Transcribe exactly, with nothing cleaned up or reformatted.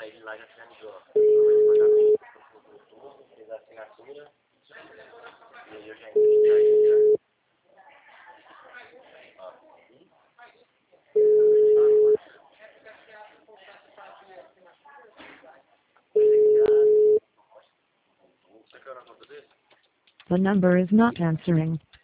ele lá já finalizou. O pagamento pro tudo, fez a assinatura. E aí eu já entrei pra ele já. Ó. The number is not answering.